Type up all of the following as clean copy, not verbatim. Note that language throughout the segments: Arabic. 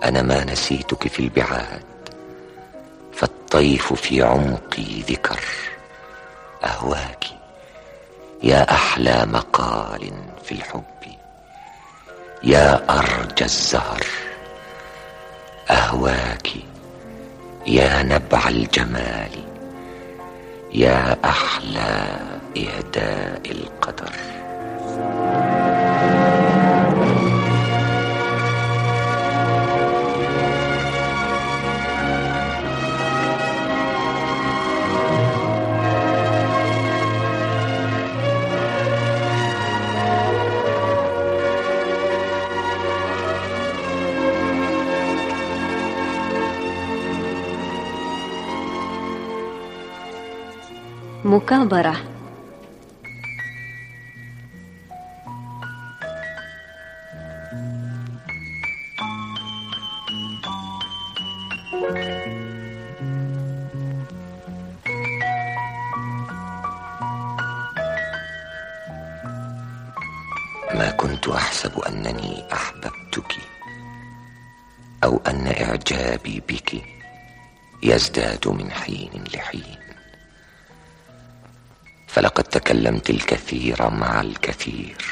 أنا ما نسيتك في البعاد، فالطيف في عمقي ذكر. أهواك يا أحلى مقال في الحب، يا أرجى الزهر. أهواك يا نبع الجمال، يا أحلى إهداء القدر. مكابرة. ما كنت أحسب أنني أحببتك، أو أن إعجابي بك يزداد من حين لحين. فلقد تكلمت الكثير مع الكثير،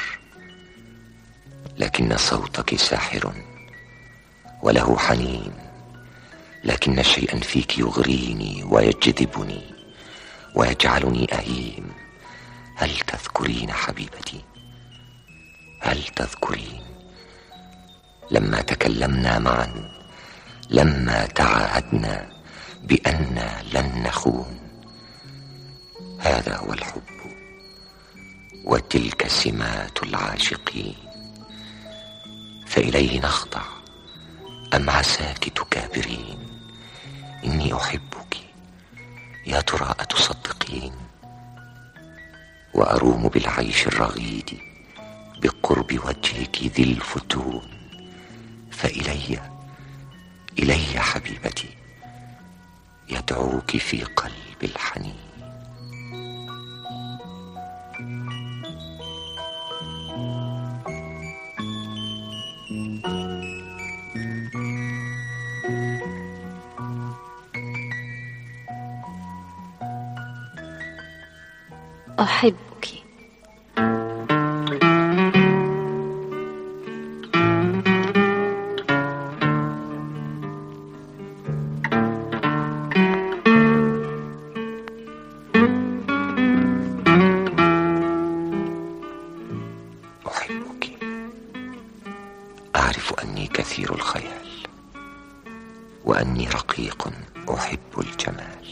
لكن صوتك ساحر وله حنين. لكن شيئا فيك يغريني ويجذبني ويجعلني أهيم. هل تذكرين حبيبتي؟ هل تذكرين لما تكلمنا معا، لما تعاهدنا بأننا لن نخون؟ هذا هو الحب، وتلك سمات العاشقين. فإليه نخضع أم عساك تكابرين؟ إني أحبك، يا ترى أتصدقين؟ وأروم بالعيش الرغيد بقرب وجهك ذي الفتون. إلي حبيبتي يدعوك في قلب الحنين. أحبك. أحبك. أعرف أني كثير الخيال، وأني رقيق أحب الجمال،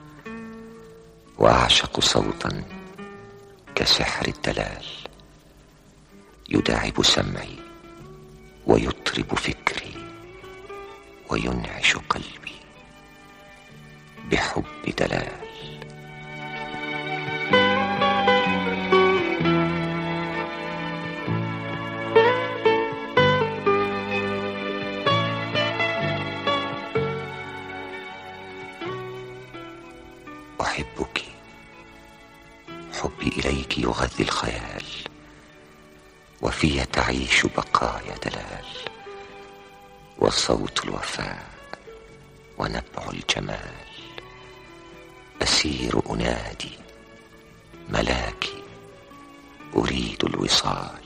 وأعشق صوتا كسحر الدلال يداعب سمعي ويطرب فكري وينعش قلبي بحب دلال. أحبك. حبي إليك يغذي الخيال، وفي تعيش بقايا دلال، وصوت الوفاء ونبع الجمال. أسير أنادي ملاكي، أريد الوصال.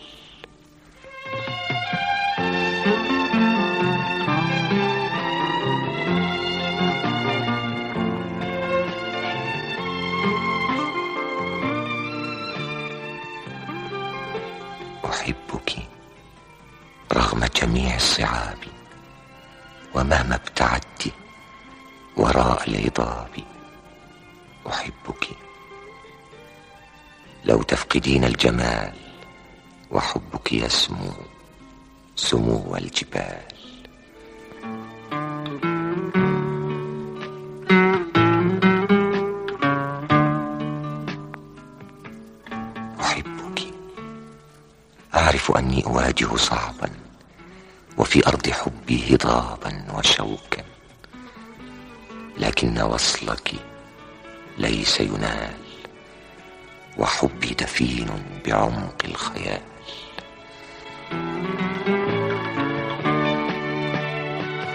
أحبك رغم جميع الصعاب، ومهما ابتعدت وراء الهضاب. أحبك لو تفقدين الجمال، وحبك يسمو سمو الجبال. أعرف أني أواجه صعبا، وفي أرض حبي هضابا وشوكا، لكن وصلك ليس ينال، وحبي دفين بعمق الخيال.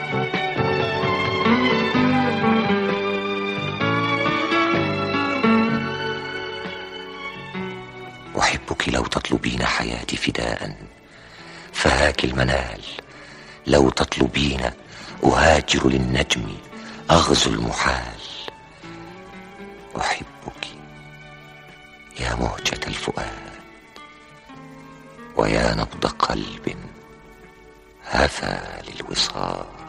أحبك لو تطلبين حياتي فداء فهاك المنال، لو تطلبين أهاجر للنجم أغزو المحال. أحبك يا مهجة الفؤاد ويا نبض قلب هفى للوصال.